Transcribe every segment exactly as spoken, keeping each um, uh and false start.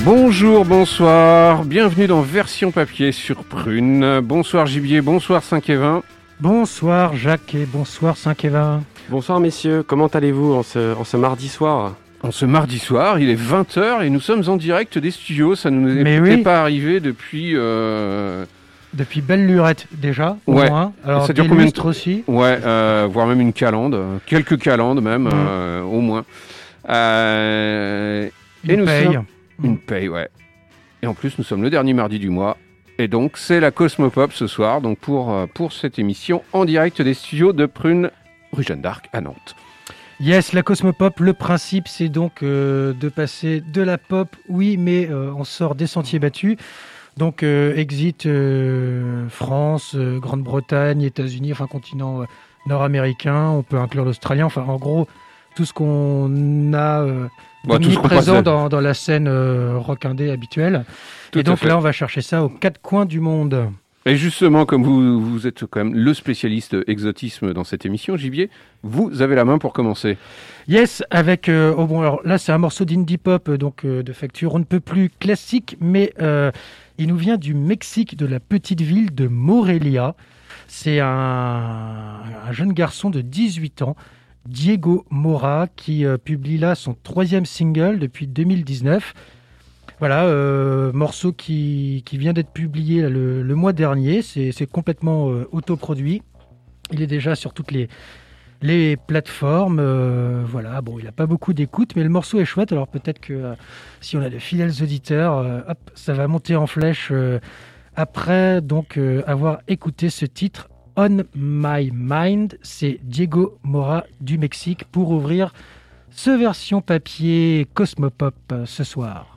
Bonjour, bonsoir, bienvenue dans Version Papier sur Prune. Bonsoir Gibier, bonsoir Saint-Kévin. Bonsoir Jacques et bonsoir Saint-Kévin. Bonsoir messieurs, comment allez-vous en ce, en ce mardi soir ? En ce mardi soir, il est vingt heures et nous sommes en direct des studios. Ça ne nous est Mais peut-être oui. pas arrivé depuis... Euh... Depuis belle lurette déjà, au Ouais. moins. Alors Ça dure des combien de lustres temps aussi. Ouais, euh, voire même une calandre, quelques calendes même, Mmh. euh, au moins. Euh... Une Et nous paye. sommes- Une paye, ouais. Et en plus, nous sommes le dernier mardi du mois. Et donc, c'est la Cosmopop ce soir, donc pour, euh, pour cette émission en direct des studios de Prune, rue Jeanne d'Arc, à Nantes. Yes, la Cosmopop, le principe c'est donc euh, de passer de la pop, oui, mais euh, on sort des sentiers battus. Donc euh, exit euh, France, euh, Grande-Bretagne, États-Unis, enfin continent euh, nord-américain, on peut inclure l'Australien, enfin en gros tout ce qu'on a euh, Ouais, tout ce qu'on passe présent là- dans, dans la scène euh, rock indé habituelle. Tout Et à donc fait. là on va chercher ça aux quatre coins du monde. Et justement, comme vous, vous êtes quand même le spécialiste exotisme dans cette émission, Gibier, vous avez la main pour commencer. Yes, avec euh, oh bon alors là c'est un morceau d'indie pop euh, donc euh, de facture on ne peut plus classique, mais euh, il nous vient du Mexique, de la petite ville de Morelia. C'est un, un jeune garçon de dix-huit ans, Diego Mora, qui euh, publie là son troisième single depuis deux mille dix-neuf. Voilà, euh, morceau qui, qui vient d'être publié là, le, le mois dernier. C'est, c'est complètement euh, autoproduit. Il est déjà sur toutes les, les plateformes. euh, voilà, bon, il n'a pas beaucoup d'écoute, mais le morceau est chouette. Alors peut-être que euh, si on a de fidèles auditeurs, euh, hop, ça va monter en flèche euh, après donc euh, avoir écouté ce titre On My Mind. C'est Diego Mora du Mexique pour ouvrir ce version papier Cosmopop euh, ce soir.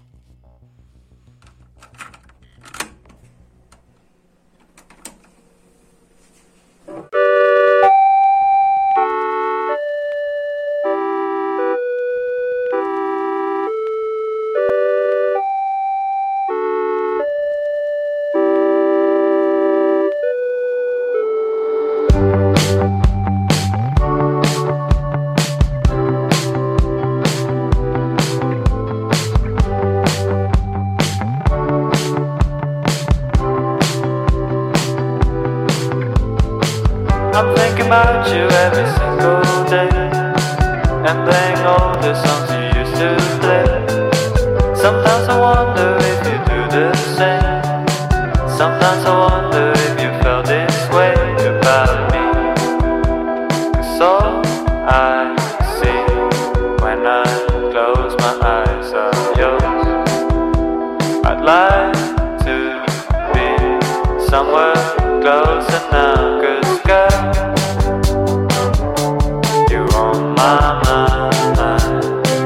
I'm thinking about you every single day, and playing all the songs you used to play. Sometimes I wonder if you do the same. Sometimes I wonder if you felt this way about me. 'Cause all I see when I close my eyes are yours. I'd like to be somewhere closer now, 'cause girl, you're on my mind.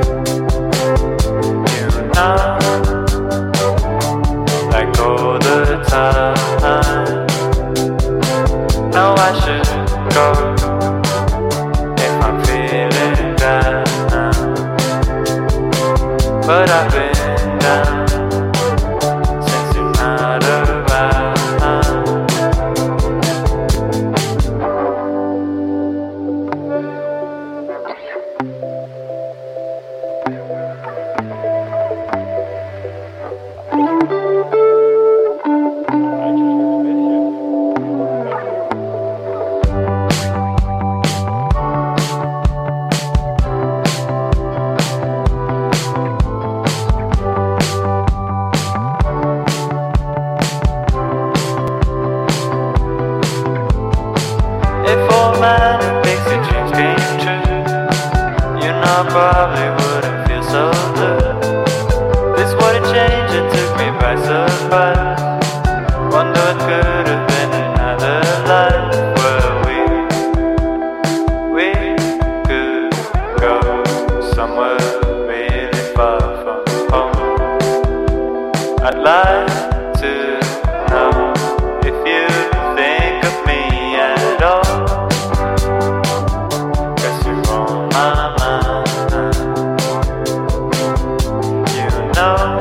You know, like all the time. No, I should go if I'm feeling down, but I've been down since you're not around. If all man it makes your dreams came true, you know I probably wouldn't feel so blue. This what it changed, it took me by surprise. Wonder what could have been another life where we, we could go somewhere really far from home. I'd like to know if you think of me at all. 'Cause you're on my mind. You know,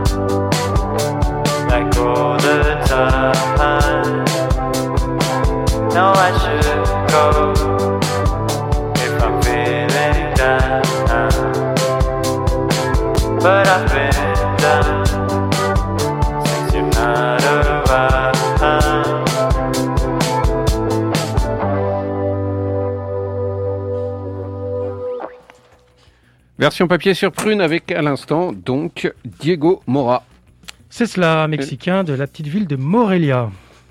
like all the time. No, I should go if I'm feeling down, but I've been down Version papier sur Prune avec à l'instant donc Diego Mora. C'est cela, mexicain de la petite ville de Morelia.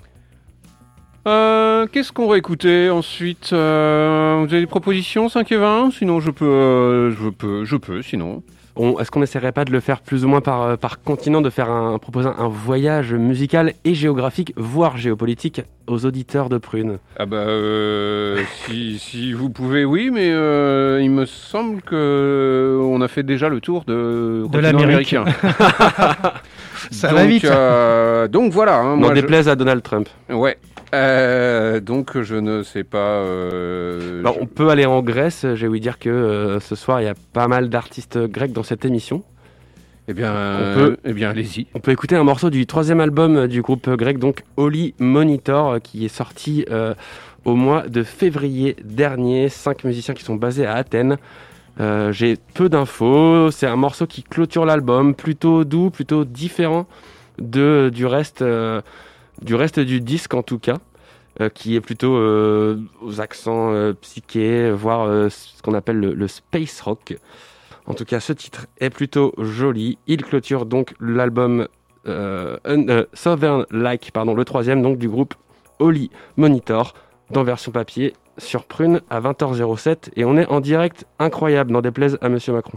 Euh, qu'est-ce qu'on va écouter ensuite euh, Vous avez des propositions cinq et vingt? Sinon je peux, euh, je peux, je peux sinon. On, est-ce qu'on n'essaierait pas de le faire plus ou moins par, par continent, de faire un, proposer un voyage musical et géographique, voire géopolitique, aux auditeurs de Prune? Ah bah euh, si, si vous pouvez, oui, mais euh, il me semble que on a fait déjà le tour de, de l'Amérique. Ça donc, va vite. Euh, donc voilà. Hein, N'en moi, déplaise je... à Donald Trump. Ouais. Euh, donc je ne sais pas. Euh, Alors, je... On peut aller en Grèce. J'ai ouï dire que euh, ce soir il y a pas mal d'artistes grecs dans cette émission. Eh bien, on peut, eh bien, allez-y. On peut écouter un morceau du troisième album du groupe grec, donc Holy Monitor, qui est sorti euh, au mois de février dernier. Cinq musiciens qui sont basés à Athènes. Euh, j'ai peu d'infos. C'est un morceau qui clôture l'album, plutôt doux, plutôt différent de du reste. Euh, du reste du disque en tout cas, euh, qui est plutôt euh, aux accents euh, psychés, voire euh, ce qu'on appelle le, le space rock. En tout cas, ce titre est plutôt joli. Il clôture donc l'album euh, euh, Southern Like, pardon, le troisième donc du groupe Holy Monitor, dans version papier sur Prune à vingt heures zéro sept, et on est en direct incroyable, n'en déplaise à Monsieur Macron.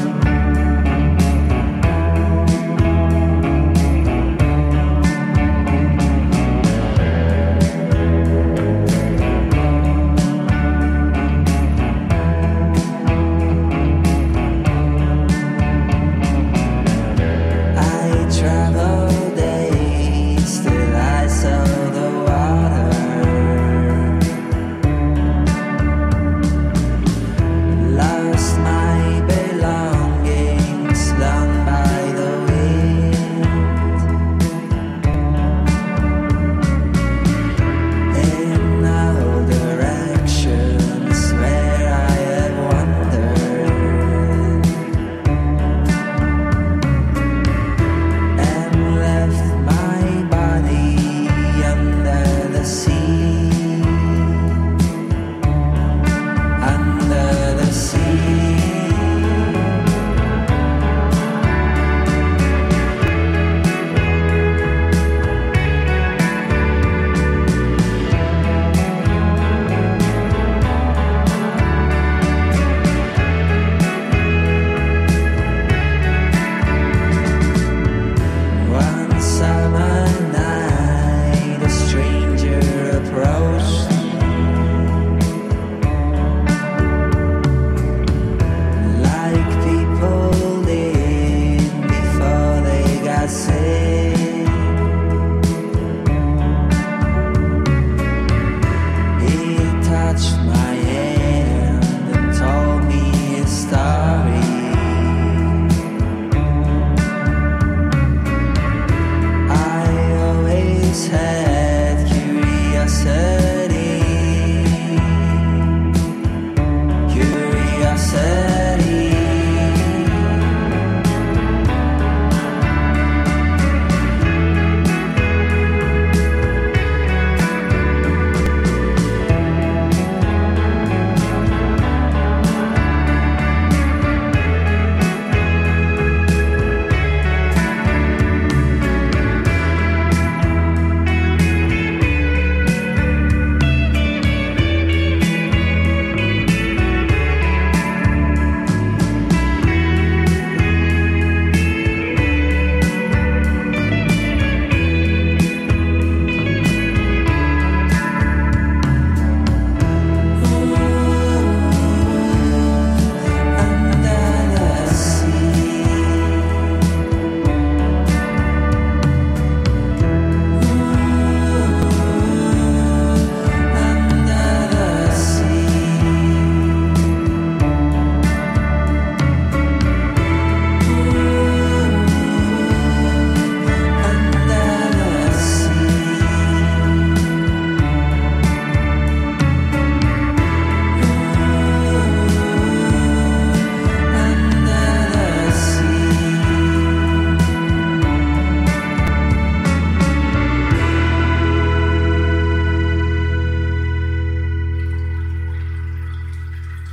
Thank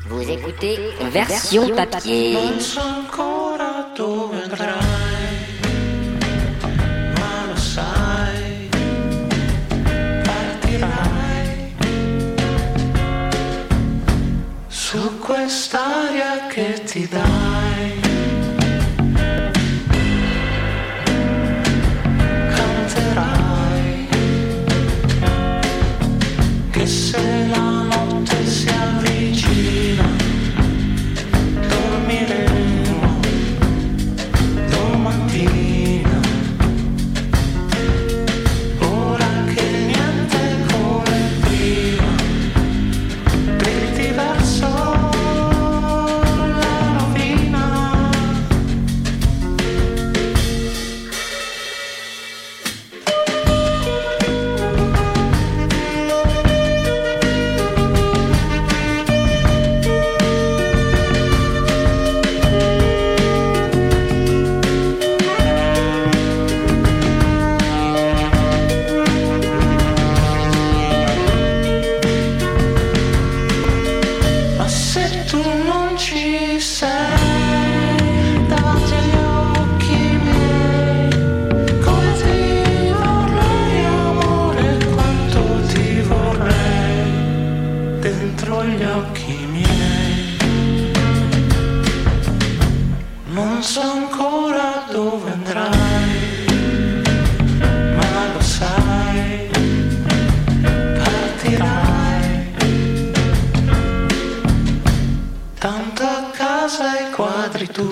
Vous écoutez Version Papier. Non so ancora dove andrai, ma lo sai, partirai su quest'aria che ti dai. Canterai che se la notte si avvicina dormiremo domattina, ora che niente è come prima, gridi verso la rovina. Ma se tu non ci sei davanti agli occhi miei, come ti vorrei amore, quanto ti vorrei dentro gli occhi miei. Non so ancora dove andrai, ma lo sai, partirai. Tanto a casa i quadri tu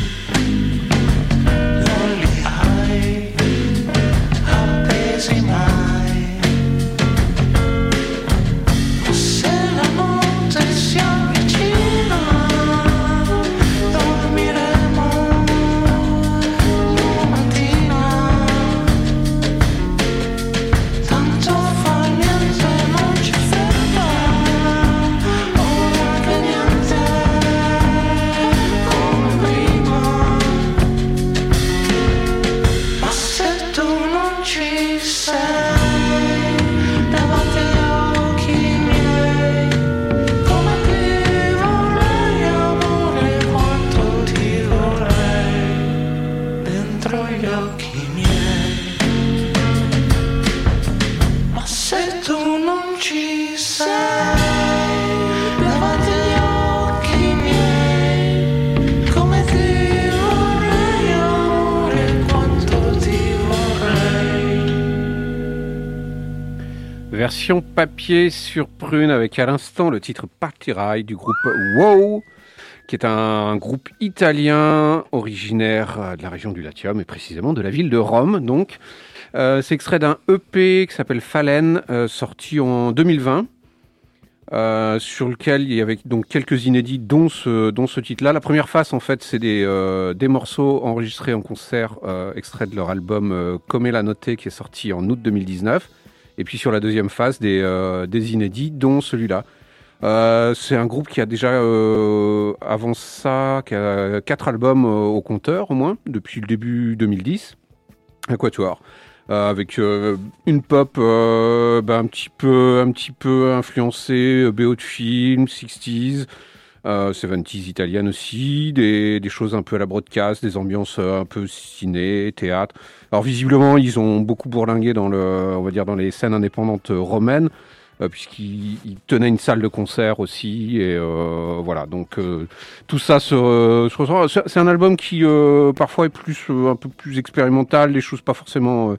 non li hai appesi mai. Ma se la notte si avvicina dormiremo domattina. Tanto fa niente, non ci ferma, ora che niente come prima. Ma se tu non ci sei davanti agli occhi miei, come ti vorrei amore, quanto ti vorrei dentro gli occhi miei. Ma se tu non ci sei davanti agli occhi miei, come ti vorrei amore, quanto ti vorrei. Version papier sur prune avec à l'instant le titre Partirai du groupe Wow, qui est un groupe italien originaire de la région du Latium et précisément de la ville de Rome. Donc, euh, c'est extrait d'un E P qui s'appelle Fallen, euh, sorti en deux mille vingt, euh, sur lequel il y avait donc quelques inédits, dont ce, dont ce titre-là. La première face, en fait, c'est des, euh, des morceaux enregistrés en concert, euh, extraits de leur album euh, Come la notte, qui est sorti en août deux mille dix-neuf. Et puis sur la deuxième phase, des, euh, des inédits, dont celui-là. Euh, c'est un groupe qui a déjà, euh, avant ça, qui a quatre albums euh, au compteur, au moins, depuis le début deux mille dix. Un quatuor. Euh, avec euh, une pop euh, bah, un petit peu, un petit peu influencée, euh, B O de film, sixties, euh, seventies italienne aussi, des, des choses un peu à la broadcast, des ambiances euh, un peu ciné, théâtre. Alors visiblement, ils ont beaucoup bourlingué dans le, on va dire dans les scènes indépendantes romaines, euh, puisqu'ils ils tenaient une salle de concert aussi, et euh, voilà. Donc euh, tout ça se, se ressent. C'est, c'est un album qui euh, parfois est plus, euh, un peu plus expérimental, des choses pas forcément euh,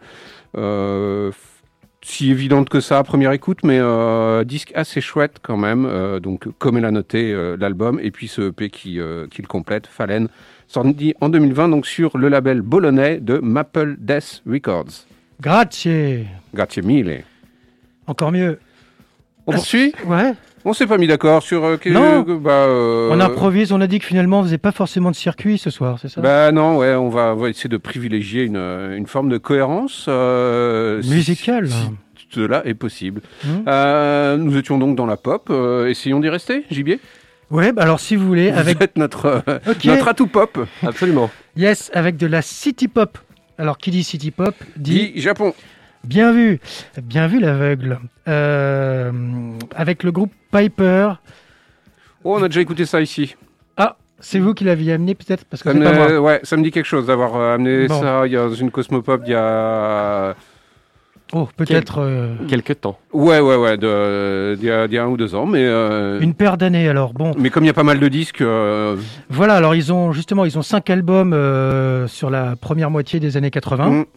euh, si évidentes que ça à première écoute, mais euh, disque assez chouette quand même. Euh, donc comme elle a noté euh, l'album, et puis ce E P qui, euh, qui le complète, Fallen, sorti en deux mille vingt, donc sur le label bolonais de Maple Death Records. Grazie. Grazie mille. Encore mieux. On poursuit ? Ouais. On s'est pas mis d'accord sur... Euh, que, Non. que, bah, euh, On improvise, on a dit que finalement on faisait pas forcément de circuit ce soir, c'est ça? Bah non, ouais, on va, on va essayer de privilégier une, une forme de cohérence. Euh, Musicale. Si, si cela est possible. Mmh. Euh, nous étions donc dans la pop. Euh, essayons d'y rester, Gibier. Ouais, bah alors si vous voulez, Vous avec... êtes notre, euh, Ok. notre atout pop. Absolument. Yes, avec de la city pop. Alors qui dit city pop dit... Dit Japon. Bien vu, bien vu l'aveugle. Euh, avec le groupe Piper. Oh, on a déjà écouté ça ici. Ah, c'est vous qui l'aviez amené peut-être parce que Ça c'est me, pas moi. ouais, ça me dit quelque chose d'avoir euh, amené Bon. ça il y a dans une Cosmopop il y a... Oh, peut-être euh, Quelques temps. Ouais, ouais, ouais, de, d'il y a, d'il y a un ou deux ans, mais... euh, une paire d'années. Alors bon, Mais comme il y a pas mal de disques... euh, voilà. Alors ils ont justement, ils ont cinq albums euh, sur la première moitié des années quatre-vingts. mm,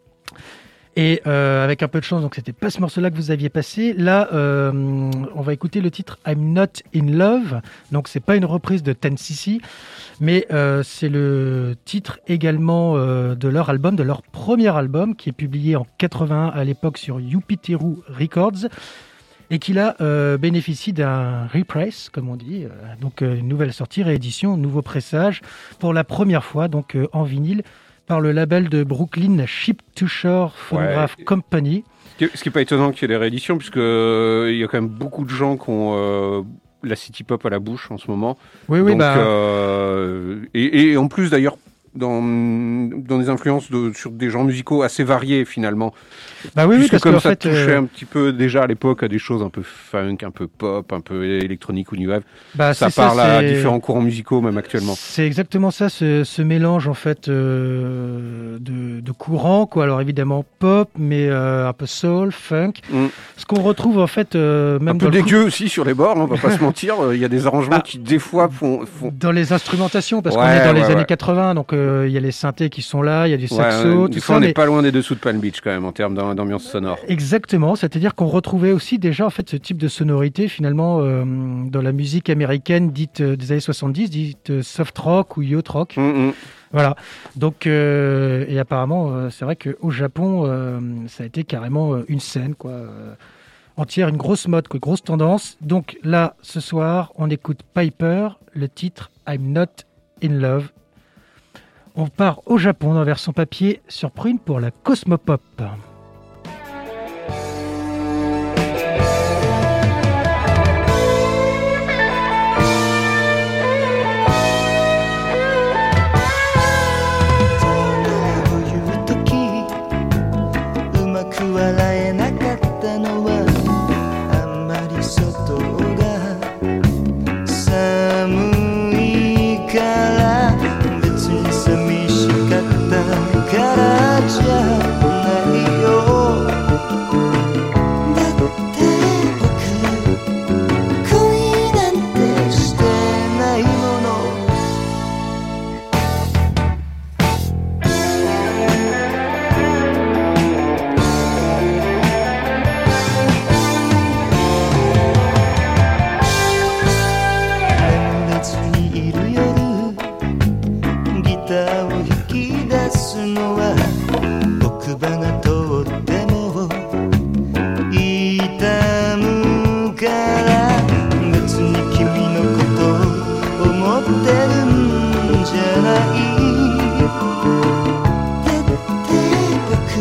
Et euh, avec un peu de chance, donc c'était pas ce morceau-là que vous aviez passé. Là, euh, on va écouter le titre I'm Not In Love. Donc c'est pas une reprise de ten C C, mais euh, c'est le titre également euh, de leur album, de leur premier album, qui est publié en quatre-vingt-un à l'époque sur Yupiteru Records, et qui là euh, bénéficie d'un repress, comme on dit, euh, donc euh, une nouvelle sortie, réédition, nouveau pressage, pour la première fois, donc euh, en vinyle, par le label de Brooklyn Ship to Shore Phonograph Ouais. Company. Ce qui n'est pas étonnant qu'il y ait des rééditions, puisque euh, il y a quand même beaucoup de gens qui ont euh, la city pop à la bouche en ce moment. Oui, oui, Donc, bah, euh, et, et en plus d'ailleurs dans, dans des influences de, sur des genres musicaux assez variés finalement. bah oui, oui, Puisque parce comme qu'en ça fait, touchait euh, un petit peu déjà à l'époque à des choses un peu funk, un peu pop, un peu électronique ou new wave. bah, Ça c'est parle à c'est- différents courants musicaux même actuellement. C'est exactement ça, ce, ce mélange en fait euh, de, de courants, quoi. Alors évidemment pop, mais euh, un peu soul, funk. Mm. Ce qu'on retrouve en fait euh, même Un peu dans, le cou- dégueu aussi sur les bords, hein, on va pas se mentir. Il y a des arrangements Bah, qui des fois font... font... dans les instrumentations, parce qu'on Ouais, est dans les ouais, années ouais. quatre-vingts, donc euh, il y a les synthés qui sont là, il y a du Ouais, saxo, euh, tout des fois ça. on n'est mais- pas loin des dessous de Palm Beach quand même en termes d'am- d'ambiance sonore. Exactement, c'est-à-dire qu'on retrouvait aussi déjà en fait ce type de sonorité finalement euh, dans la musique américaine dite euh, des années soixante-dix, dite euh, soft rock ou yacht rock. Mm, mm. Voilà. Donc euh, et apparemment euh, c'est vrai qu'au Japon euh, ça a été carrément euh, une scène quoi, euh, entière, une grosse mode, quoi, grosse tendance. Donc là ce soir on écoute Piper, le titre I'm Not In Love. On part au Japon dans la version papier sur Prune pour la Cosmopop. うまく笑えなかったのはあんまり外が寒いから別に寂しかったからじゃないよだって僕恋なんてしてないもの眠れずにいる夜ギターを弾き出すのは僕場がとっても痛むから別に君のことを思ってるんじゃないだって僕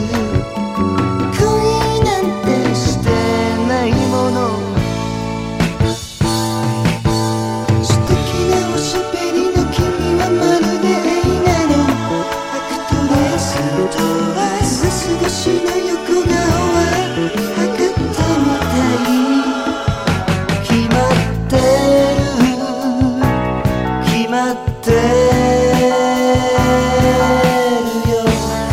恋なんてしてないもの素敵なおしゃべりの君はまるで映画のアクトレスとはすすぐしの横顔は測ったみたい決まってる決まってるよ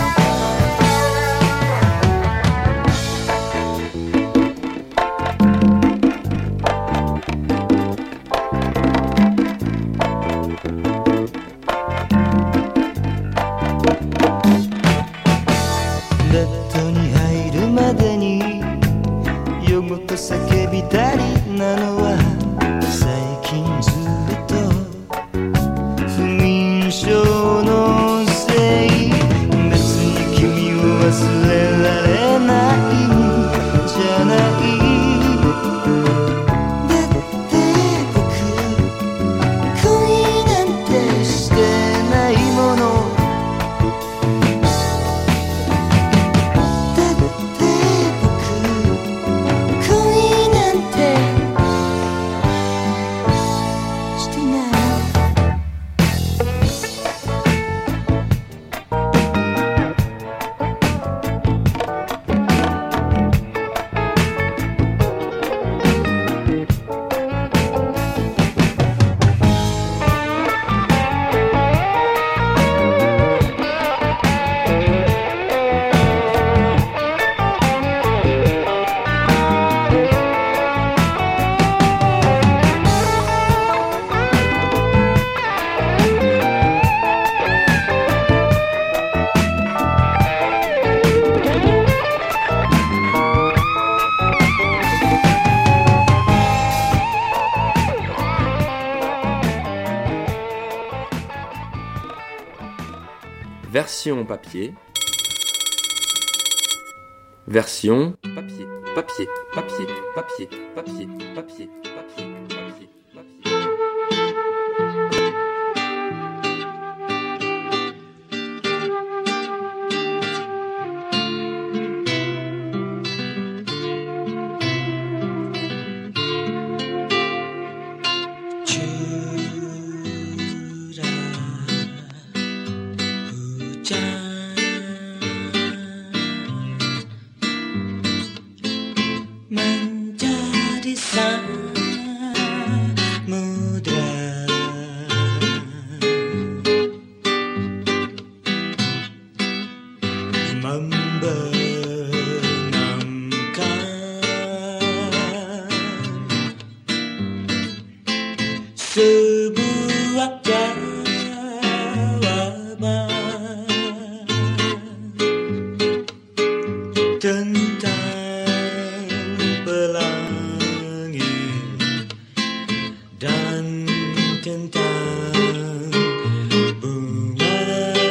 ベッドに入るまでに夜ごと叫びたりなのは最近ずっと踏み version papier, version papier, papier, papier, papier, papier, papier, papier, papier, papier. Menjadi samudra membenamkan sebuah jawaban tentang pelangi dan tentang bunga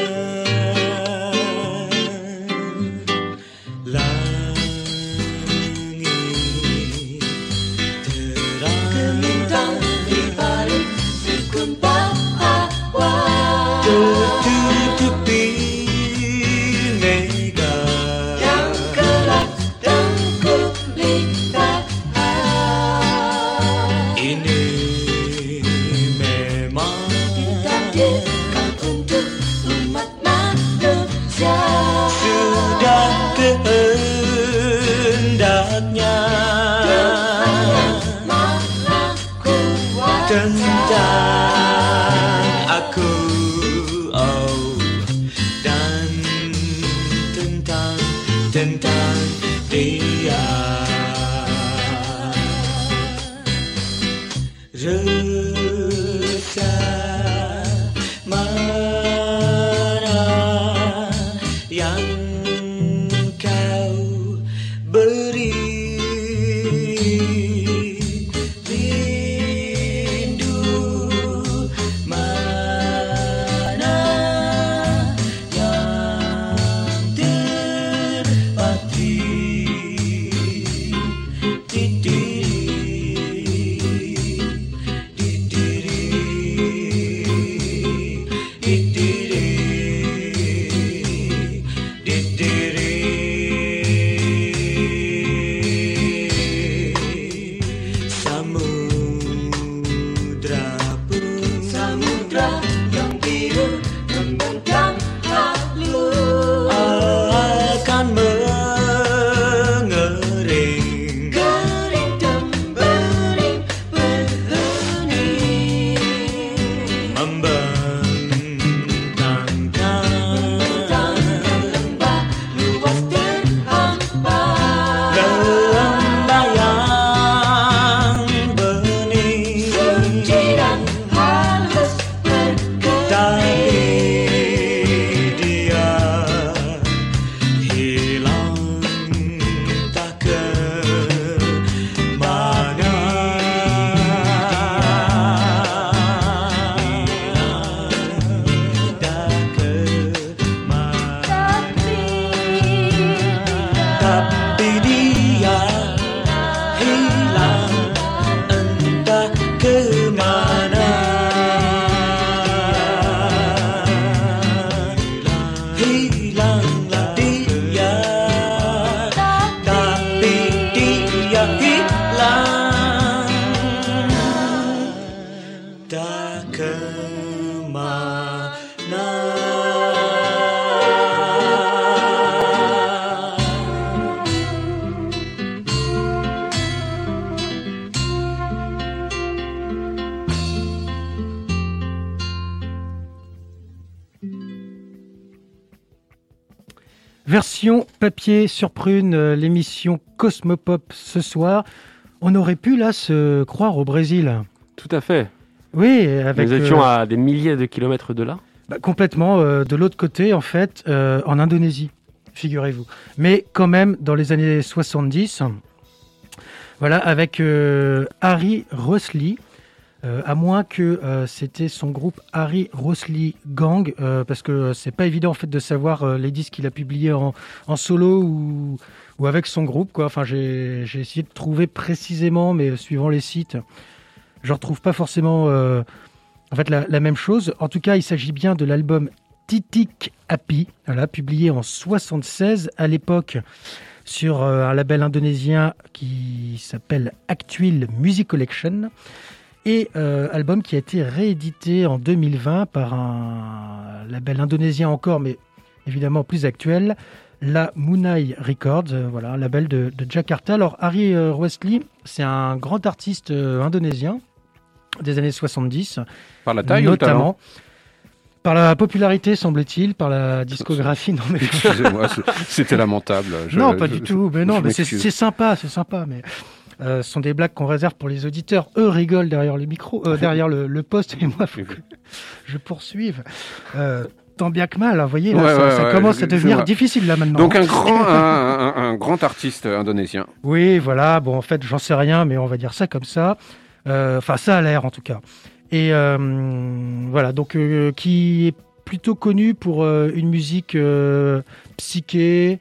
langit terang gemintang di balik sukun bahwa tertutupi mega yang gelap dan gulita. Ini memang ditakdirkan untuk umat manusia, sudah kehendaknya tentang aku, oh, dan tentang tentang dia. Rasa mana yang kau beri, rindu mana yang terpati di diri, di diri, di diri, di diri. Samudra pun, samudra yang biru membentang lalu akan mengering, kering dan bering berhenti, membentangkan lembah luas terhampa, lembah yang bening, suci dan halus berkedip. Dia hilang tak kemana, tak kemana, tapi dia hilang entah kemana. Hilanglah dia, tapi dia hilang tak kemana. Version papier sur Prune, euh, l'émission Cosmopop ce soir. On aurait pu là se croire au Brésil. Tout à fait. Oui, avec Nous étions euh, à des milliers de kilomètres de là. bah, complètement euh, de l'autre côté en fait, euh, en Indonésie, figurez-vous. Mais quand même dans les années soixante-dix, voilà, avec euh, Harry Rosley, Euh, à moins que euh, c'était son groupe Harry Rossley Gang, euh, parce que c'est pas évident en fait de savoir euh, les disques qu'il a publiés en, en solo ou, ou avec son groupe, quoi. Enfin, j'ai, j'ai essayé de trouver précisément, mais suivant les sites, je retrouve pas forcément euh, en fait la, la même chose. En tout cas, il s'agit bien de l'album Titik Happy, voilà, publié en soixante-seize à l'époque sur euh, un label indonésien qui s'appelle Actuil Music Collection. Et euh, album qui a été réédité en deux mille vingt par un label indonésien encore, mais évidemment plus actuel, la Munai Records, euh, voilà, un label de, de Jakarta. Alors Harry euh, Rossley, c'est un grand artiste euh, indonésien des années soixante-dix, Par la taille ou le talent? notamment par la popularité, semble-t-il, par la discographie. Non, mais Excusez-moi, c'est- c'était lamentable. Je- non, pas je- du tout. Mais non, je mais c'est, m'excuse. c'est sympa, c'est sympa. Mais euh, ce sont des blagues qu'on réserve pour les auditeurs. Eux rigolent derrière le micro, euh, derrière le, le poste, et moi, faut que je poursuive. Euh, tant bien que mal, hein, vous voyez, là, Ouais, ça, ouais, ça ouais, commence je- à je devenir vois. difficile là maintenant. Donc un grand, un, un- un grand artiste indonésien. Oui, voilà. Bon, en fait, j'en sais rien, mais on va dire ça comme ça. Euh, Enfin, ça a l'air en tout cas. Et euh, voilà, donc euh, qui est plutôt connu pour euh, une musique euh, psyché,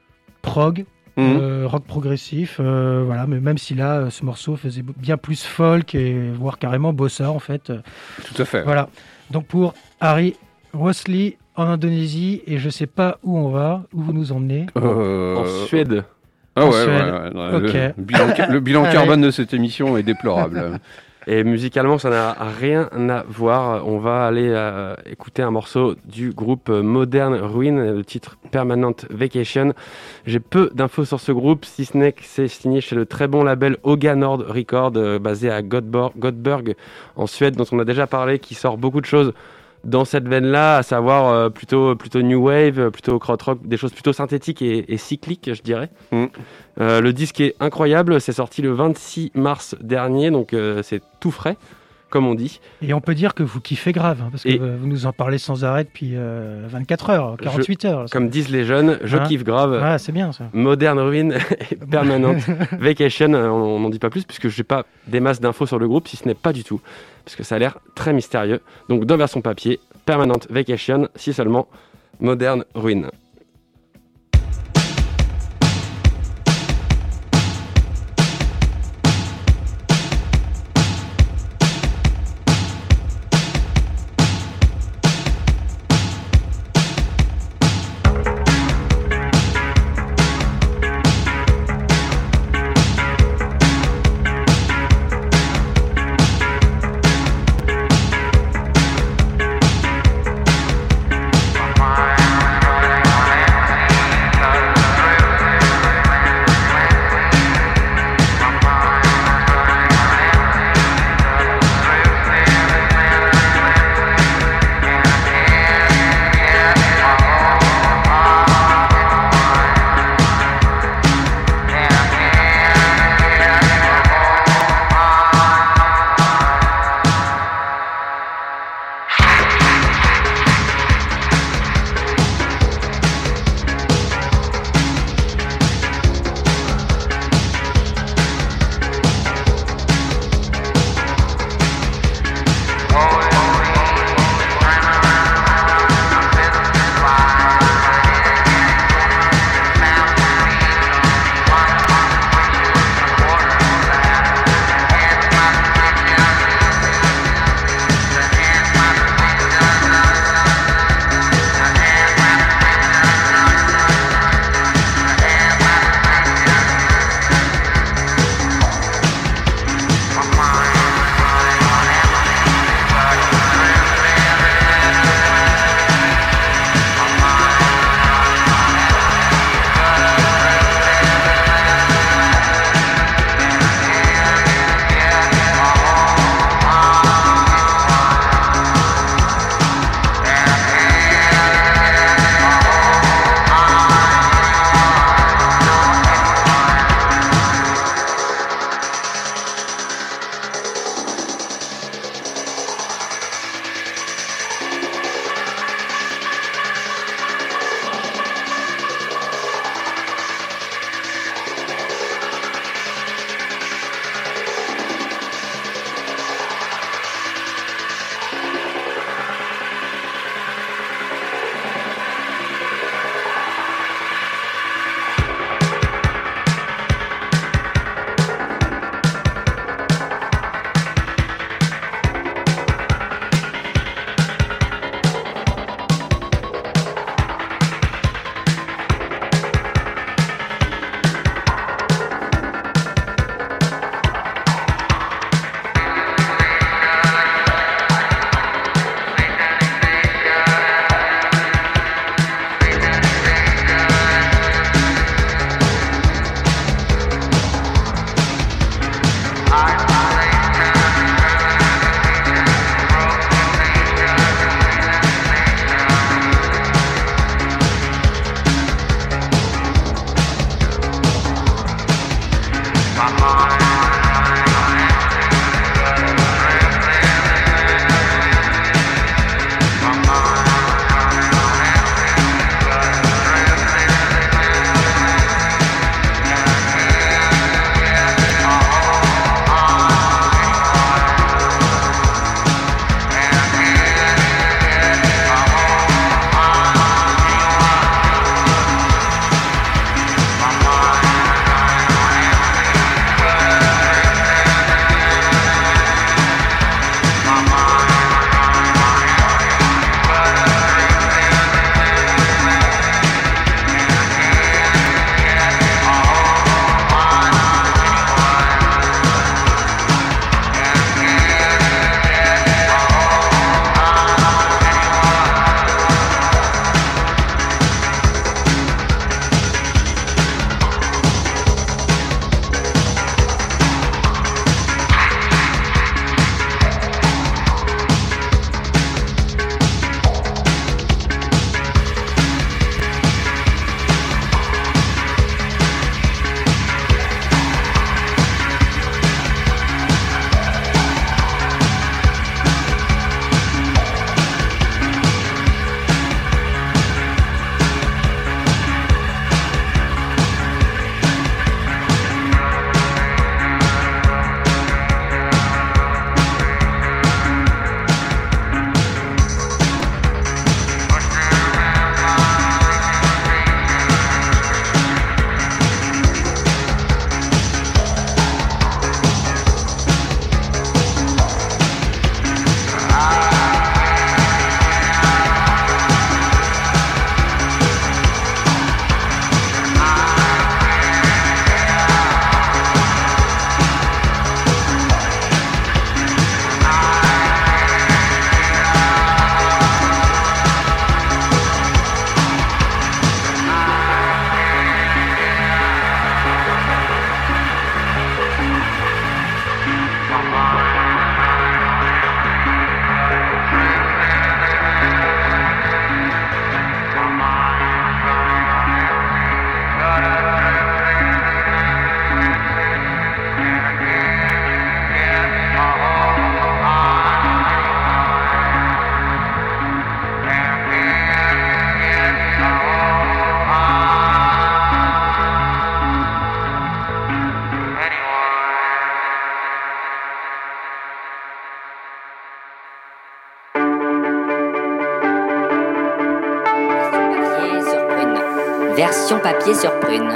prog, Mhm. euh, rock progressif. euh, voilà, mais même si là, euh, ce morceau faisait bien plus folk et voire carrément bossa en fait. euh, Tout à fait. Voilà. Donc pour Harry Rossley en Indonésie, et je sais pas où on va, où vous nous emmenez. Euh, En Suède. Ah En ouais, ouais, Suède. ouais, ouais, Ok. Le bilan, le bilan Allez. carbone de cette émission est déplorable. Et musicalement, ça n'a rien à voir. On va aller euh, écouter un morceau du groupe Modern Ruin, le titre Permanent Vacation. J'ai peu d'infos sur ce groupe, si ce n'est que c'est signé chez le très bon label Oga Nord Record, euh, basé à Göteborg, Göteborg, en Suède, dont on a déjà parlé, qui sort beaucoup de choses dans cette veine-là, à savoir euh, plutôt, plutôt new wave, euh, plutôt krautrock, des choses plutôt synthétiques et, et cycliques, je dirais. Mm. Euh, le disque est incroyable, c'est sorti le vingt-six mars dernier, donc euh, c'est tout frais, comme on dit. Et on peut dire que vous kiffez grave, hein, parce que Et- euh, vous nous en parlez sans arrêt depuis euh, vingt-quatre heures, quarante-huit heures. Comme disent les jeunes, je Hein kiffe grave. Ah, c'est bien ça. Modern Ruin et Permanent Vacation, euh, on n'en dit pas plus puisque je n'ai pas des masses d'infos sur le groupe, si ce n'est pas du tout, parce que ça a l'air très mystérieux. Donc dans version papier, Permanent Vacation, si seulement Modern Ruin. Wow. version papier sur Prune.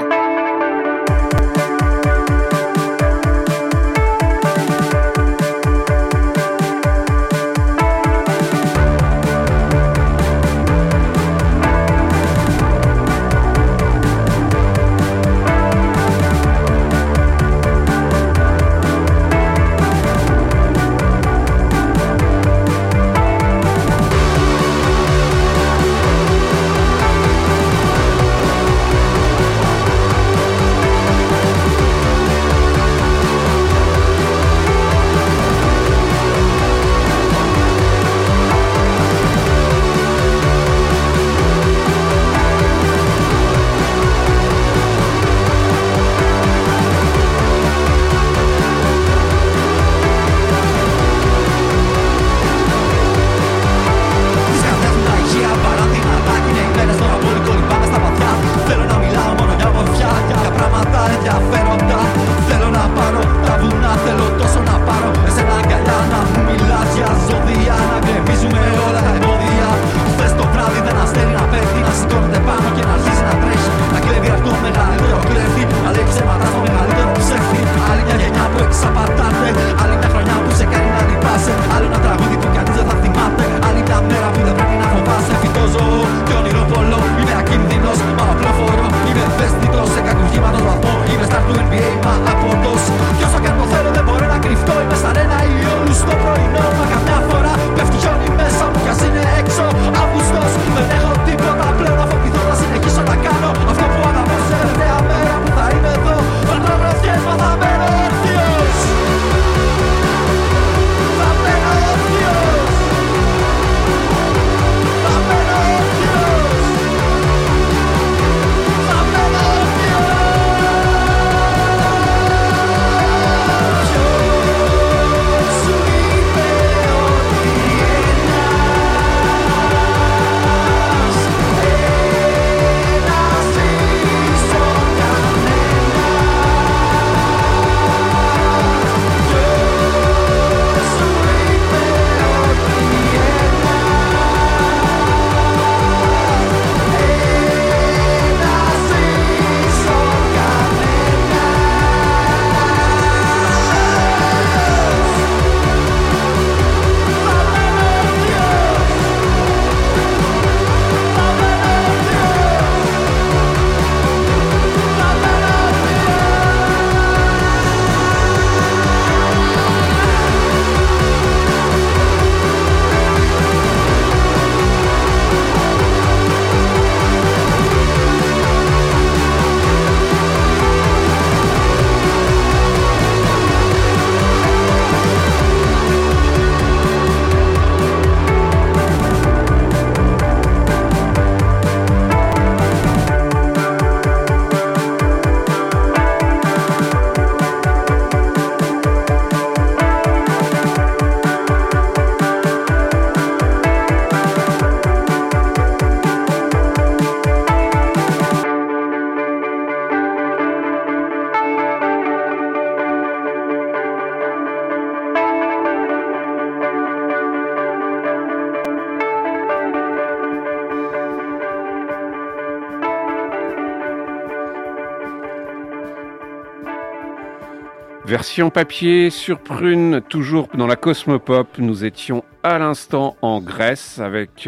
Version papier sur Prune, toujours dans la Cosmopop. Nous étions à l'instant en Grèce avec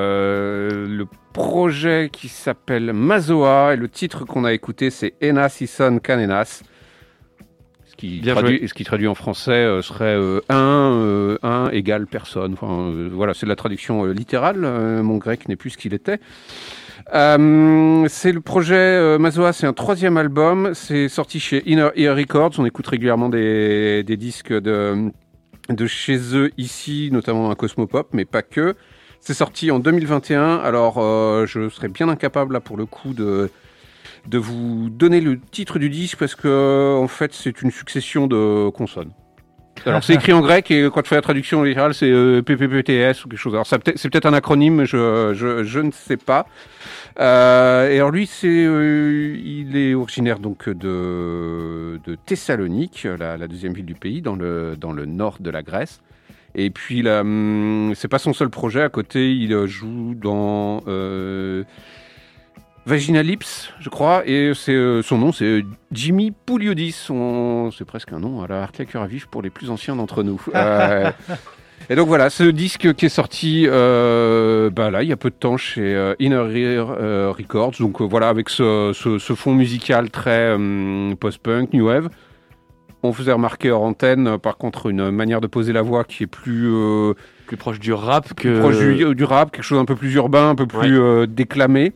euh, le projet qui s'appelle Mazoa et le titre qu'on a écouté c'est Enas Ison Kanenas. Ce qui, traduit, ce qui traduit en français euh, serait euh, un, euh, un égale personne. Enfin, euh, voilà, c'est de la traduction euh, littérale. Euh, mon grec n'est plus ce qu'il était. Euh, c'est le projet euh, Mazoa, c'est un troisième album. C'est sorti chez Inner Ear Records. On écoute régulièrement des, des disques de, de chez eux ici, notamment un Cosmopop, mais pas que. C'est sorti en deux mille vingt et un. Alors, euh, je serais bien incapable là pour le coup de de vous donner le titre du disque parce que en fait c'est une succession de consonnes. Alors c'est écrit en grec et quand tu fais la traduction littérale c'est euh, P P P T S ou quelque chose. Alors ça, peut-être, c'est peut-être un acronyme, mais je, je, je ne sais pas. Euh, et alors lui c'est, euh, il est originaire donc de, de Thessalonique, la, la deuxième ville du pays, dans le, dans le nord de la Grèce. Et puis là, hum, c'est pas son seul projet. À côté, il joue dans euh, Vagina Lips, je crois, et c'est, euh, son nom c'est Jimmy Pouliodis. Son- C'est presque un nom à la harpe à cœur à vif pour les plus anciens d'entre nous. Euh, et donc voilà, ce disque qui est sorti euh, bah là, il y a peu de temps chez euh, Inner Ear euh, Records. Donc euh, voilà, avec ce, ce, ce fond musical très euh, post-punk, new wave. On faisait remarquer hors antenne, euh, par contre, une manière de poser la voix qui est plus, euh, Plus proche du rap plus que. proche du, du rap, quelque chose un peu plus urbain, un peu plus euh, déclamé.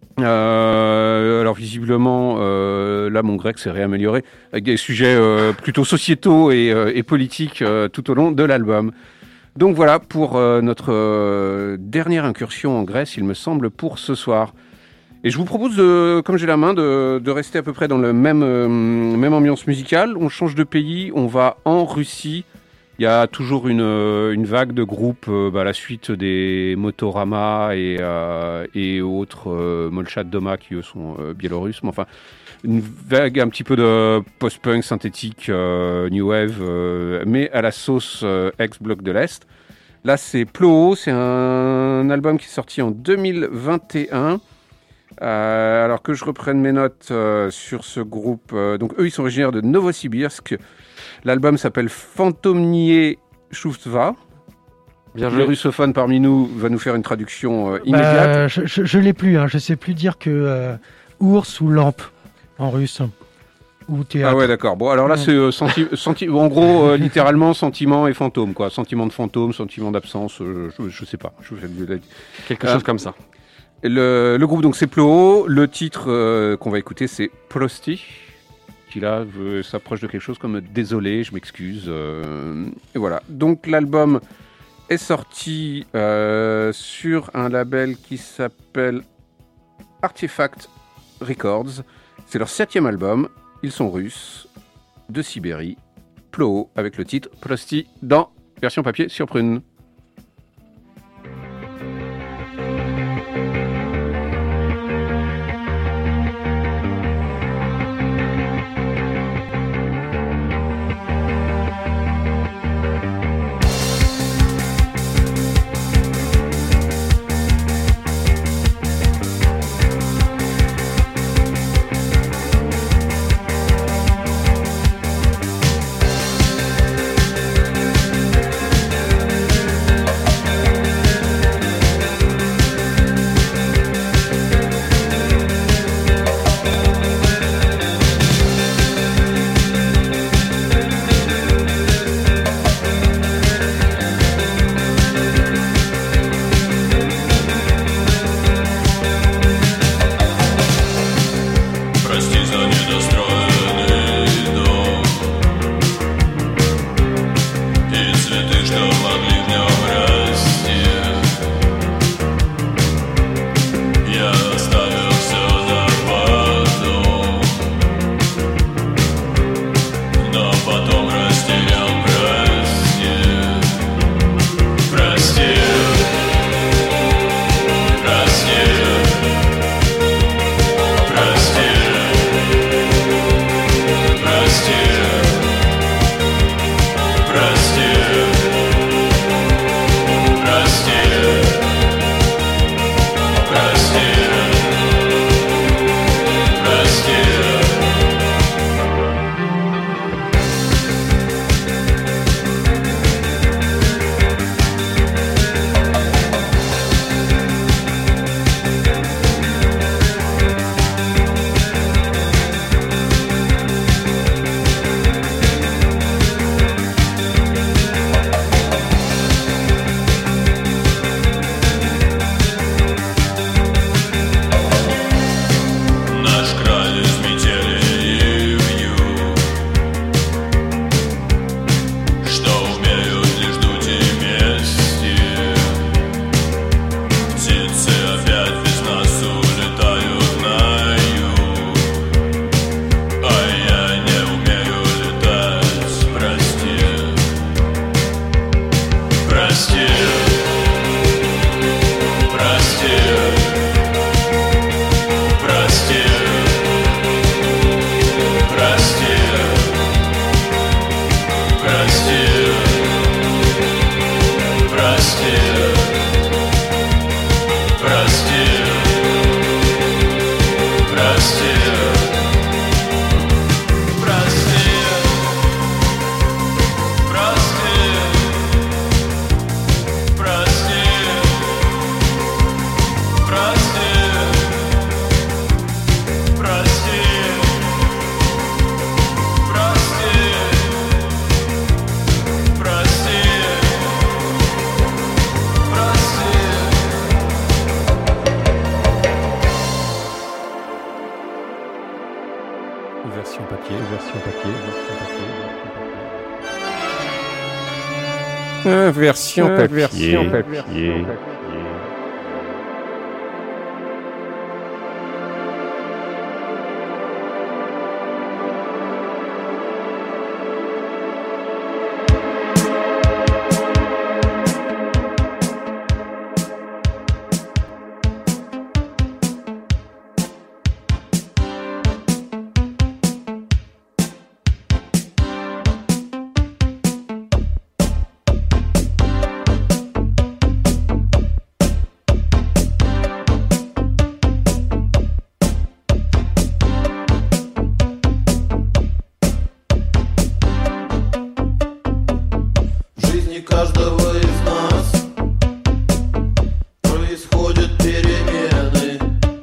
Euh, alors visiblement, euh, là mon grec s'est réamélioré avec des sujets euh, plutôt sociétaux et, euh, et politiques euh, tout au long de l'album. Donc voilà pour euh, notre euh, dernière incursion en Grèce, il me semble, pour ce soir. Et je vous propose, de, comme j'ai la main, de, de rester à peu près dans la même, euh, même ambiance musicale. On change de pays, on va en Russie. Il y a toujours une, euh, une vague de groupes euh, bah, à la suite des Motorama et, euh, et autres euh, Molchat Doma qui eux sont euh, biélorusses. Mais enfin, une vague un petit peu de post-punk synthétique, euh, new wave, euh, mais à la sauce euh, ex-bloc de l'Est. Là, c'est Ploho, c'est un album qui est sorti en deux mille vingt et un. Euh, alors que je reprenne mes notes euh, sur ce groupe. Euh, donc eux, ils sont originaires de Novosibirsk. L'album s'appelle Fantomnie Choustva. Bien Le joué. russophone parmi nous va nous faire une traduction euh, immédiate. Bah, je je, je l'ai plus, hein. Je sais plus dire que euh, ours ou lampe en russe. Ou théâtre. Ah ouais, d'accord. Bon, alors là, Mm. c'est euh, senti- senti- en gros, euh, littéralement, sentiment et fantôme, quoi. Sentiment de fantôme, sentiment d'absence, euh, je, je sais pas. Je, je- Quelque Euh, chose comme ça. Le, le groupe, donc, c'est Ploho. Le titre euh, qu'on va écouter, c'est Prosti, qui là veut- s'approche de quelque chose comme désolé, je m'excuse. euh, et voilà. Donc, l'album est sorti euh, sur un label qui s'appelle Artifact Records. C'est leur septième album. Ils sont russes, de Sibérie. Ploho, avec le titre Prosti dans version papier sur Prune. 「 papier, version papier, version papier. Euh, version Euh, papier. version papier. В жизни каждого из нас происходят перемены.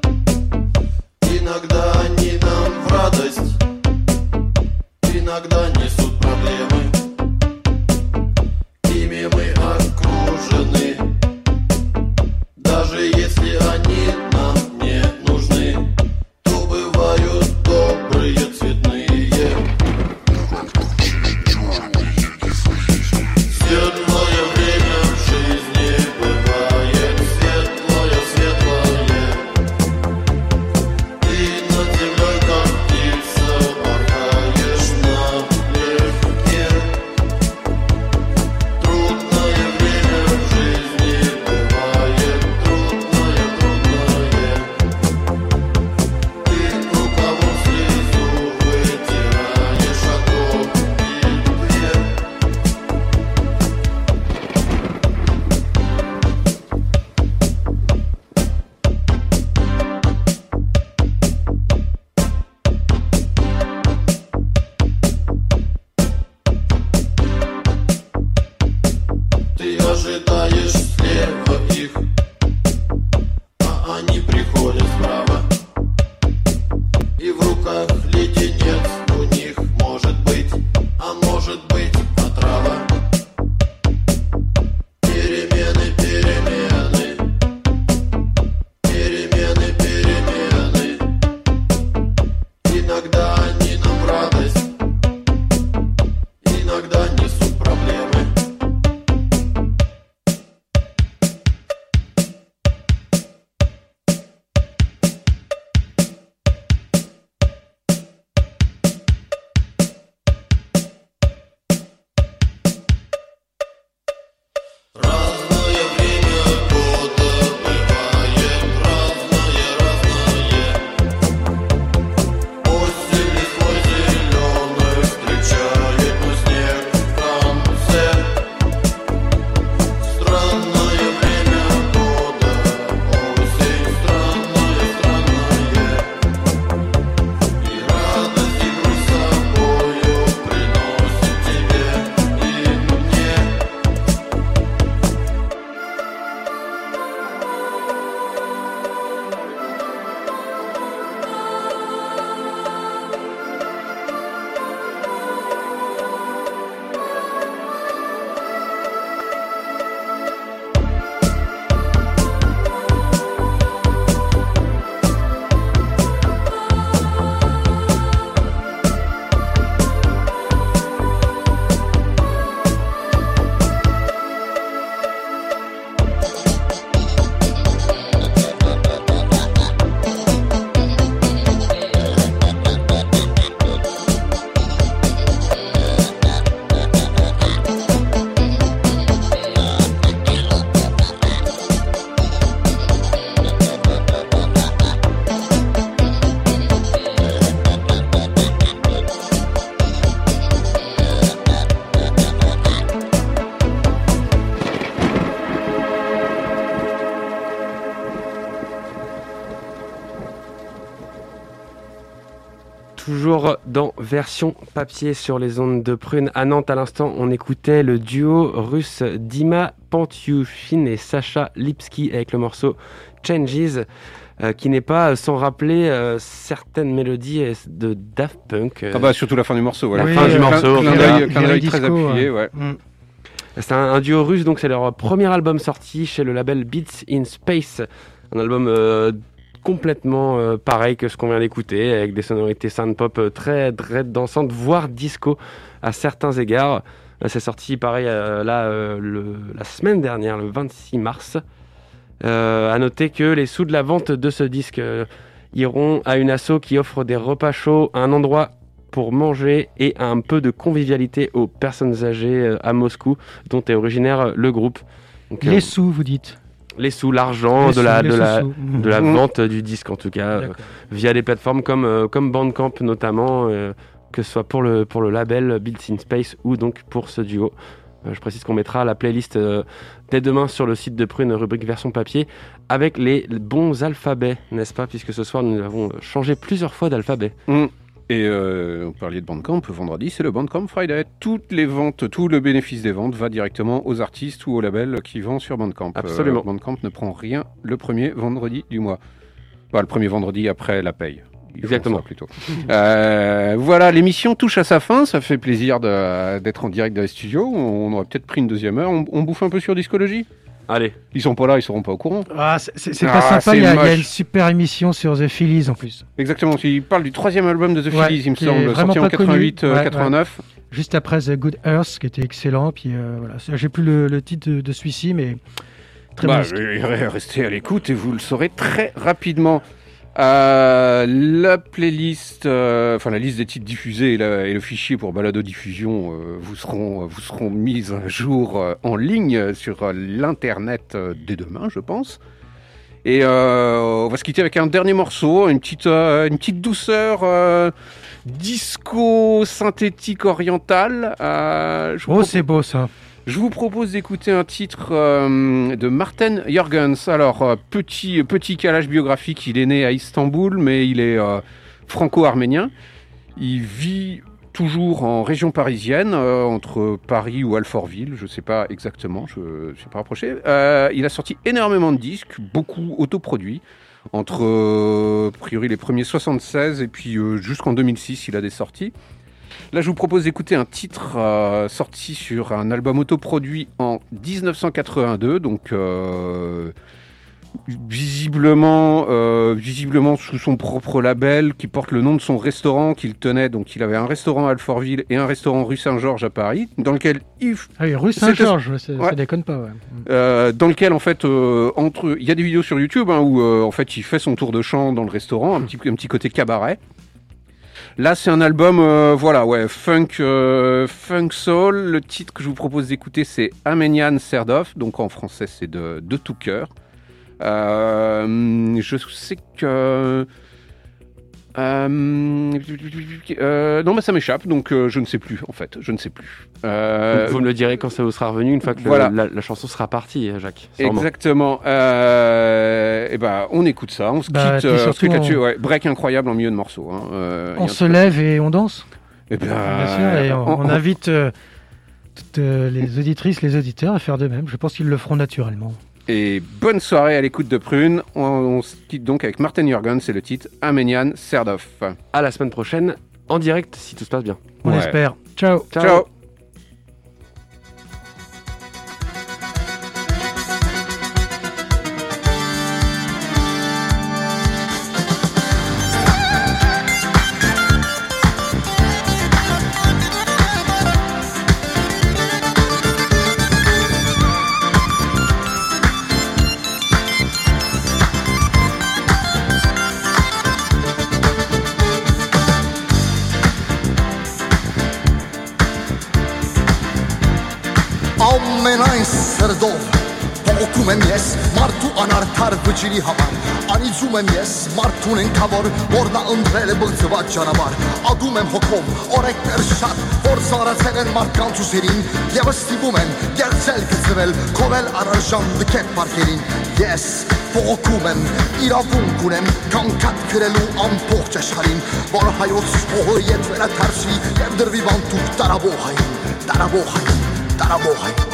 Иногда они нам в радость, иногда несут проблемы. Ими мы окружены, даже если они нам не нужны, то бывают добрые, цветные. Светлое время в жизни бывает, светлое, светлое. Ты над землей, как птица, порхаешь налегке. Трудное время в жизни бывает, трудное, трудное. Ты рукавом слезу вытираешь от обиды. Ты ожидаешь слева их, а они приходят справа. И в руках леденец у них может быть, а может быть отрава. Перемены, перемены, перемены, перемены. Иногда они нам в радость, иногда несут проблемы. Разное время года бывает, разное, разное. Осень листвой зеленой встречает мой снег в конце. Странное время года, осень, странное, странное. И радость, и грусть с собою приносит тебе и мне. Toujours dans version papier sur les ondes de Prune. À Nantes, à l'instant, on écoutait le duo russe Dima Pantyushkin et Sacha Lipski avec le morceau Changes, euh, qui n'est pas sans rappeler euh, certaines mélodies de Daft Punk. euh, Ah bah surtout la fin du morceau, voilà. La Oui, fin du euh, morceau, Clin ok. d'œil clin d'œil Disco, très appuyé, ouais. Mm. C'est un, un duo russe, donc c'est leur premier album sorti chez le label Beats in Space. Un album euh, complètement euh, pareil que ce qu'on vient d'écouter, avec des sonorités synth-pop euh, très, très dansantes, voire disco à certains égards. Euh, c'est sorti pareil euh, là, euh, le, la semaine dernière, le vingt-six mars. Euh, à noter que les sous de la vente de ce disque euh, iront à une asso qui offre des repas chauds, un endroit pour manger et un peu de convivialité aux personnes âgées euh, à Moscou, dont est originaire euh, le groupe. Donc, Les euh, sous, vous dites. les sous, l'argent Les de la, sous, de, les la, sous-sous. Mmh. de la Mmh. vente du disque, en tout cas, euh, D'accord. via des plateformes comme, euh, comme Bandcamp notamment, euh, que ce soit pour le, pour le label Built in Space ou donc pour ce duo. Euh, je précise qu'on mettra la playlist euh, dès demain sur le site de Prune, rubrique version papier, avec les bons alphabets, n'est-ce pas? Puisque ce soir, nous avons changé plusieurs fois d'alphabet. Mmh. Et euh, on parlait de Bandcamp, vendredi c'est le Bandcamp Friday. Toutes les ventes, tout le bénéfice des ventes va directement aux artistes ou aux labels qui vendent sur Bandcamp. Absolument. Euh, Bandcamp ne prend rien le premier vendredi du mois. Bah, le premier vendredi après la paye. Ils font Exactement. ça plutôt. euh, voilà, l'émission touche à sa fin. Ça fait plaisir de- d'être en direct dans les studios. On aurait peut-être pris une deuxième heure. On, on bouffe un peu sur Discologie. Allez, Ils sont pas là, ils seront pas au courant. Ah, c'est c'est- c'est Ah, pas sympa, c'est il y, a- il y a moche. une super émission sur The Phillies en plus. Exactement. Il parle du troisième album de The Ouais, Phillies, il me qui est semble, vraiment sorti en pas connu. quatre-vingt-huit Ouais, ouais. quatre-vingt-neuf. Juste après The Good Earth, qui était excellent. Puis euh, voilà, C'est- j'ai plus le, le titre de, de celui-ci, mais très Bah, bon. disque. euh, restez à l'écoute et vous le saurez très rapidement. Euh, la playlist, euh, enfin la liste des titres diffusés et, la- et le fichier pour balado-diffusion euh, vous seront vous seront mis un jour euh, en ligne sur euh, l'internet euh, dès demain, je pense. Et euh, on va se quitter avec un dernier morceau, une petite euh, une petite douceur euh, disco synthétique orientale. Euh, je vous Oh, propose- c'est beau ça. je vous propose d'écouter un titre euh, de Martin Jürgens. Alors, euh, petit, petit calage biographique, il est né à Istanbul, mais il est euh, franco-arménien. Il vit toujours en région parisienne, euh, entre Paris ou Alfortville, je ne sais pas exactement, je ne suis pas rapproché. Euh, il a sorti énormément de disques, beaucoup autoproduits, entre euh, a priori les premiers soixante-seize et puis euh, jusqu'en deux mille six, il a des sorties. Là, je vous propose d'écouter un titre euh, sorti sur un album autoproduit en dix-neuf cent quatre-vingt-deux, donc euh, visiblement, euh, visiblement sous son propre label, qui porte le nom de son restaurant qu'il tenait. Donc, il avait un restaurant à Alfortville et un restaurant rue Saint-Georges à Paris, dans lequel il, Ah oui, rue C'était- Saint-Georges, ça, Ouais. ça déconne pas. Ouais. euh, dans lequel en fait, euh, entre, il y a des vidéos sur YouTube hein, où euh, en fait il fait son tour de chant dans le restaurant, un petit, un petit côté cabaret. Là, c'est un album, euh, voilà, ouais, funk, euh, funk soul. Le titre que je vous propose d'écouter, c'est Armenian Serdov, donc en français, c'est de, de tout cœur. Euh, je sais que Euh, euh, non, bah, ça m'échappe, donc euh, je ne sais plus, en fait. Je ne sais plus. Euh, Vous me le direz quand ça vous sera revenu, une fois que le- voilà. la, la chanson sera partie, Jacques. sûrement. Exactement. Euh, et ben, on écoute ça, on se Bah, quitte, puis euh, on se surtout, quitte là-dessus. on- Ouais, break incroyable en milieu de morceau. Hein. Euh, y a On un se truc- lève et on danse. Eh ben, Bien sûr, et on, on invite euh, toutes euh, les auditrices, les auditeurs à faire de même. Je pense qu'ils le feront naturellement. Et bonne soirée à l'écoute de Prune. On, on se quitte donc avec Martin Jürgens, c'est le titre Armenian Serdov. À la semaine prochaine, en direct, si tout se passe bien. On Ouais. espère. Ciao. Ciao. Ciao. ամենայն սրդով փոխում եմ ես մարդու անարդար վճիրի համար անիծում եմ ես մարդուն ենքավոր որ նա ընտրել է բղծված ճանապարհ ադում եմ հոգով օրեկներ շատ որ զարացել են մարդկանց ուսերին եւ ստիպում են դերձել գծվել քովել առարժան դքետ парքերին ես փոխում եմ իրավունք ունեմ կանգատ գրելու ամբողջ աշխարհին որ հայոց փողը ետ վերաթարսվի եւ դրվի բանտուկ տարաբողային տարաբողային տարաբողային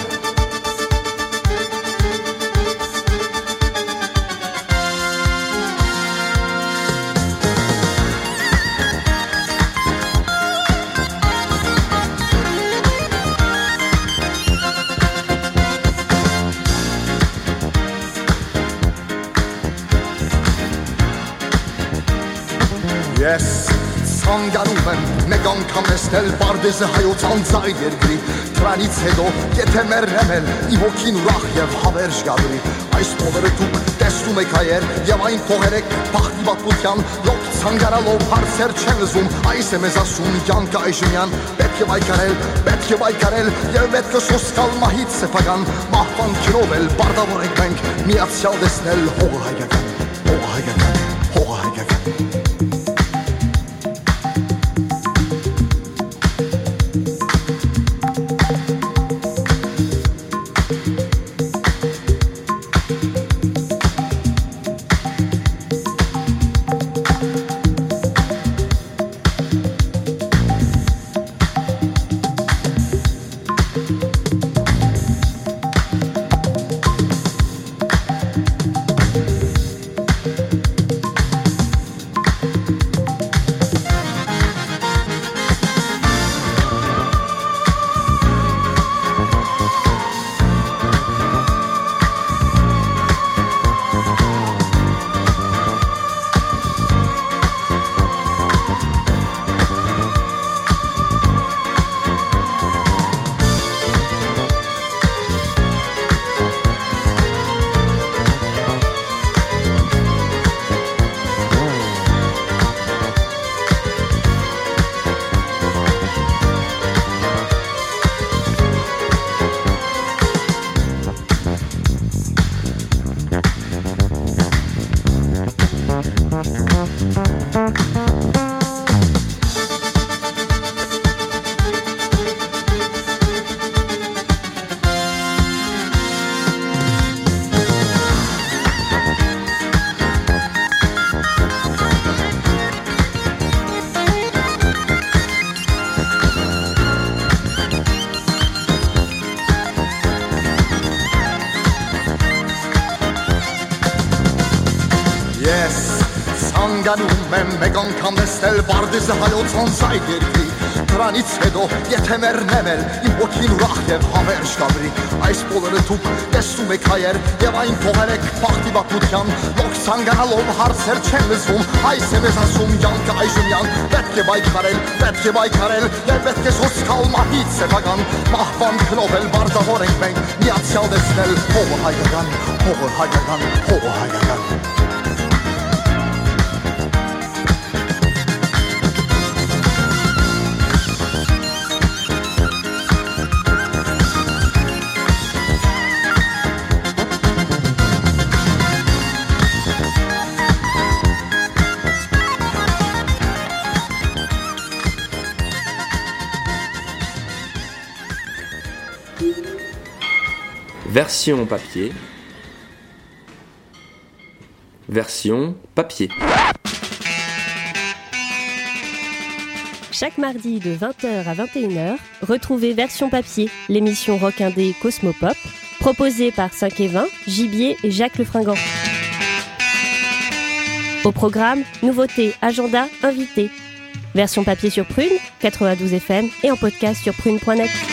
Ես ցանկանում եմ մեկ անգամ տեսնել Պարդեզը հայոց անձայր երկրի Դրանից հետո եթե մեռնեմ էլ իմ հոգին ուրախ եւ հավերժ գալի Այս փողերը դուք տեսնում եք հայեր եւ այն փողերեք բախտի պատմության լոկ ցանկարալով հարցեր չեն զում Այս է մեզ ասում յանքը այժմյան պետք է վայկարել պետք է վայկարել եւ պետք է սոսկալ մահից սեփական մահվան քրով էլ բարդավորենք մենք միացյալ տեսնել հողը հայկական հողը հայկական հողը հայկական Ցանկանում եմ մեկ անգամ տեսնել Պարդեզը հայոց անձայր երկրի Դրանից հետո եթե մեռնեմ էլ իմ հոգին ուրախ եւ հավերժ գալի Այս բոլորը դուք տեսնում եք հայեր եւ այն փողերեք բախտի պատմության լոկ ցանկանալով հարցեր չեն լսում Այս է մեզ ասում յանքը այժմյան պետք է վայկարել պետք է վայկարել եւ պետք է սոսկալ մահից սեփական մահվան քնով էլ բարդավորենք մենք միացյալ տեսնել հողը հայկական հողը հայկական հողը հայկական Version papier. Version papier. Chaque mardi de vingt heures à vingt et une heures, retrouvez Version papier, l'émission rock indé Cosmopop, proposée par cinq et vingt, Gibier et Jacques Le Fringant. Au programme, nouveautés, agenda, invités. Version papier sur Prune, quatre-vingt-douze F M et en podcast sur prune point net.